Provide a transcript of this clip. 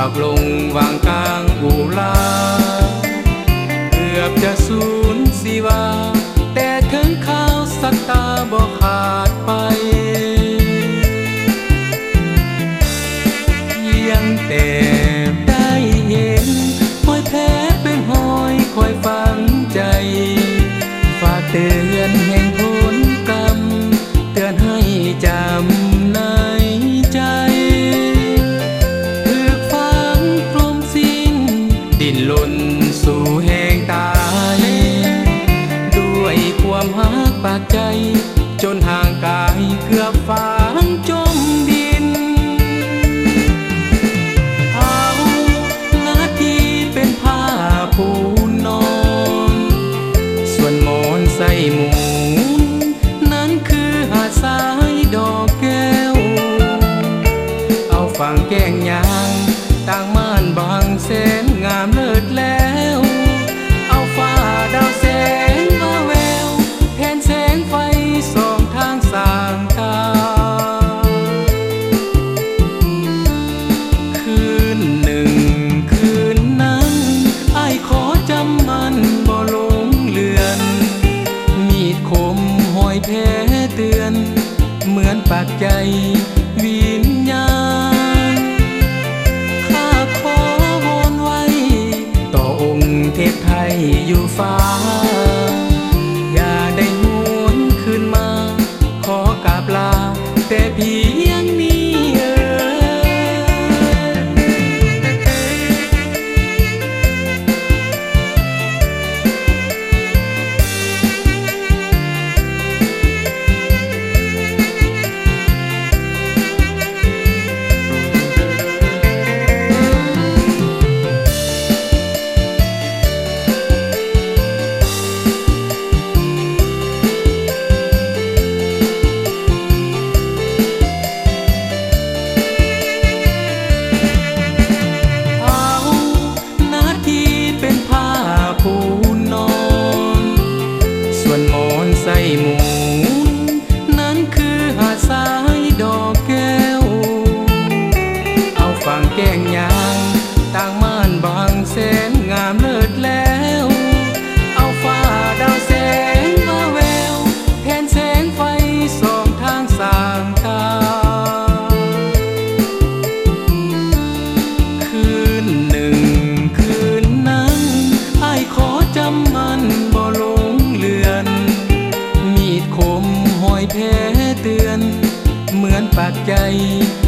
ากลงวางกลางอุลาเกือบจะสูญสิวาแต่ถึงข้าวสัตตาบ่ขาดไปยังแต่ได้เห็นห้อยแพ้เป็นห้อยคอยฟังใจฝากเตือนแห่งผลกรรมเตือนให้จำในใจถึกฟังพรมสิ้นดิ้นรนสู่แห่งตายด้วยความหักปากใจจนห่างกายเกือบฝังจมดินเอาหน้าที่เป็นผ้าปูนอนส่วนหมอนใส่หมูนั้นคือหาดทรายดอกแก้วเอาฝั่งแก้งยางต่างม่านบางแสนงามเลิศแล้วเอาฟ้าดาวแสงมาแววแทนแสงไฟส่องทางสางตาคืนหนึ่งคืนนั้นอ้ายขอจำมันบ่ลงเลือนมีดคมห้อยแผลเตือนเหมือนปากใจวิญญาณข้าขอวอนไว้ต่อองค์เทพไทยอยู่ฟ้าอย่าได้หวนคืนมาขอกราบลาแต่เพียงนี้ใส่หมูนั้นคือหาดทรายดอกแก้วเอาฝั่งแก้งยางต่างม่านบางแสนงามเลิศแล้วเอาฟ้าดาวแสงมาแววแทนแสงไฟส่องทางสางตาคืนหนึ่งคืนนั้นอ้ายขอจำมันบ่ลงเลือนคมห้อยแผลเตือนเหมือนปากใจ